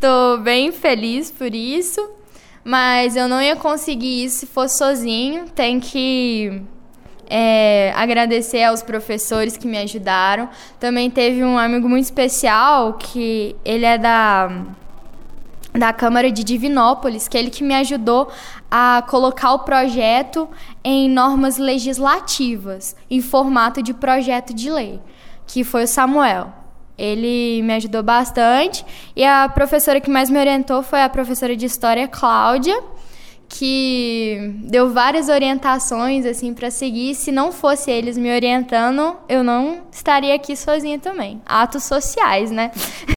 tô bem feliz por isso, mas eu não ia conseguir isso se fosse sozinho. Tem que agradecer aos professores que me ajudaram. Também teve um amigo muito especial, que ele é da Câmara de Divinópolis, que é ele que me ajudou a colocar o projeto em normas legislativas, em formato de projeto de lei, que foi o Samuel. Ele me ajudou bastante, e a professora que mais me orientou foi a professora de História, Cláudia, que deu várias orientações assim para seguir. Se não fosse eles me orientando, eu não estaria aqui sozinha também. Atos sociais, né?